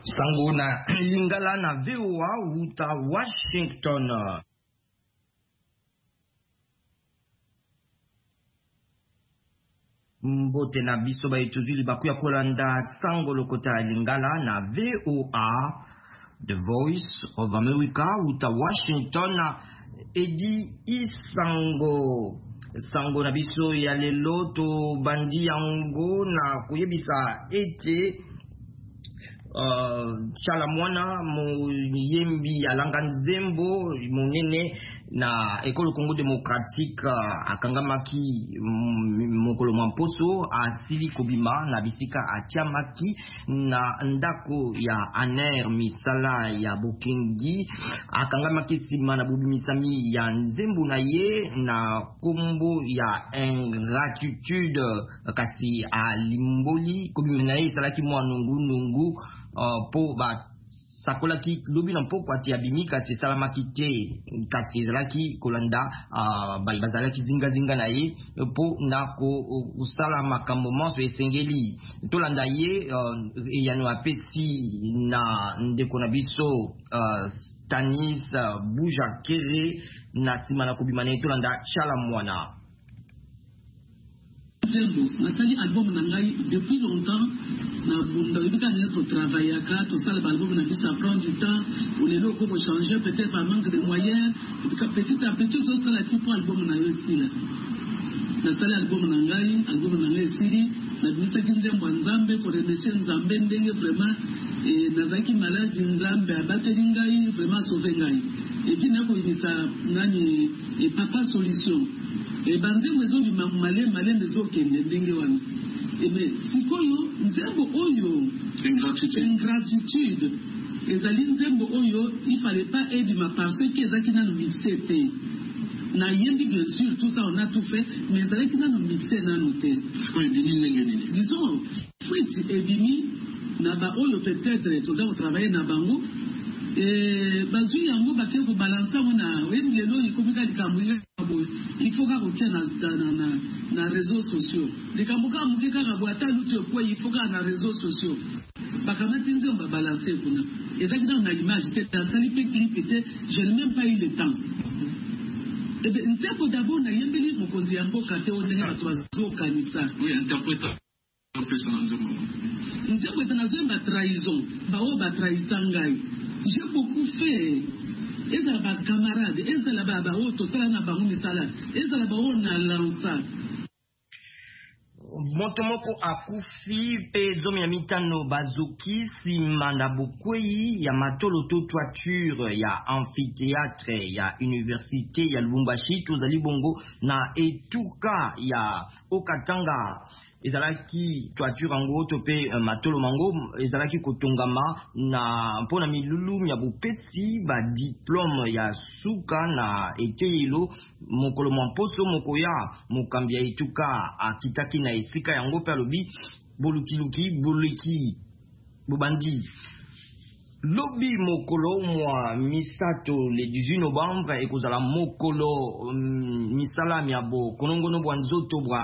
Sango na lingala na VOA uta Washington. Mbote na biso ba etuzili bakuya kolanda sango lokota lingala na VOA, The Voice of America uta Washington. Edi isango sango na biso ya lelo to bandi yango na kuyebisa ete Chala mwana mo yembi alanga nzembo monene na ekolo Congo Democratique akangamaki mokolo mwamposo asili kobima na bisika atiamaki na ndako ya aner misala ya Bokengi akangamaki sima na bubimisami ya nzembo na ye na kombo ya ingratitude kasi alimboli kobima na ye salaki mwa nungu po ba sakolaki lobi na mpoko ati abimika se salamaki te kasi ezalaki kolanda bazalaki zinga na ye po na kosala makambo monso esengeli tolanda ye eyano apesi na ndeko na biso Stanis Bujakere na nsima na kobima na ye tolanda Chala mwana. Nasali album nangai depuis longtemps na bunda ibika neto travailler ka to sala album na bisa prendre du temps ou les locaux vont changer peut-être par manque de moyens petit à petit tout ça la type album na yo sila nasali album nangai siri na bisa kinze mwanzambe ko remercier nzambe ndenge vraiment et nazaki malade nzambe abateli ngai vraiment sauver ngai et puis na ko ibisa nani et papa solution et banze mwezo bi male ndezo kende ndenge wana et mais sikoyo nzembo oyo ingratitude ezali nzembo oyo il fallait pas aider ma parce que ezaki na mixé te na yembi bien sûr tout ça on a tout fait mais ezaki na mixé na noté disons fuiti ebimi na ba oyo peut-être tout ça on travailler na bango et bazui yango bakeko ko balancer mona wendi lelo ikomika likambuye il faut qu'on tienne na réseaux sociaux les kambuka mukika kabwata luto kwa il faut qu'on na réseaux sociaux bakamati nzo ba balancer kuna ezaki dans l'image tête dans sali clip était je n'ai même pas eu le temps et bien ntapo d'abord na yembeli mokonzi yango kate onenge batwazo kanisa oui interpréteur en plus en nzomo ntapo tanazo ba trahison ba trahisangai j'ai beaucoup fait. Ezala ba camarade, ezala ba auto sala na bangu misala, ezala ba ona lansa. Motomoko akufi pe zomi ya mitano bazuki sima na bukwei ya matolo to toiture ya amphithéâtre ya université ya Lubumbashi tozali bongo na etuka ya Okatanga. Ezalaki toiture ango to pe matolo mango ezalaki kotongama na mpona milulu ya bupesi ba diplôme ya suka na eteyelo mokolo mwamposo mokoya mokambi ya etuka akitaki na esika yango pe alobi boliki bobandi lobi mokolo mwa misato le 18 novembre ekozala mokolo misala miabo konongono bwa nzoto bwa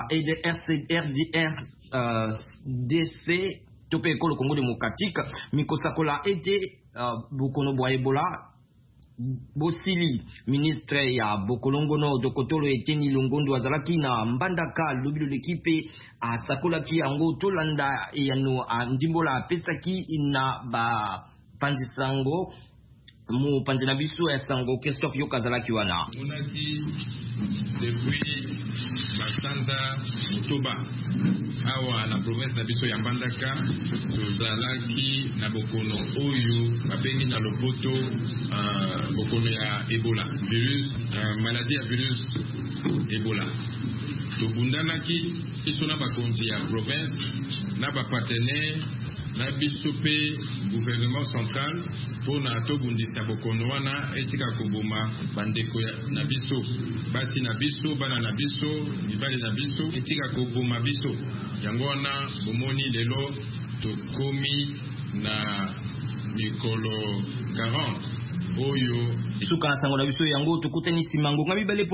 RDC tope ekolo Congo Démocratique mikosakola ete bokono bwa Ebola bosili ministre ya bokolongono dokotolo Eteni Longondo azalaki na mbandaka lobilo l'équipe asakolaki yango tolanda yano ndimbola apesaki na ba panzisango mu panzina biso ya sango Christophe Yokazalaki wana onaki depuis basanza Motoba awa na province na biso ya Mbandaka tozalaki na bokono oyo babengi na lopoto bokono ya Ebola virus maladie ya virus Ebola tobundanaki biso na bakonzi ya province na bapartenaire na biso pe gouvernement central pona tobundisa bokono wana etika koboma bandeko na biso basi na biso bana na biso mibali na biso etika koboma biso yango wana bomoni lelo tokomi na mikolo 40 oyo suka na sango na biso yango tokutani simango ngabibele